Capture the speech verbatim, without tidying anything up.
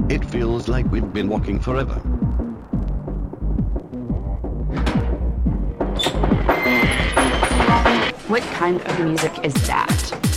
It feels like we've been walking forever. What kind of music is that?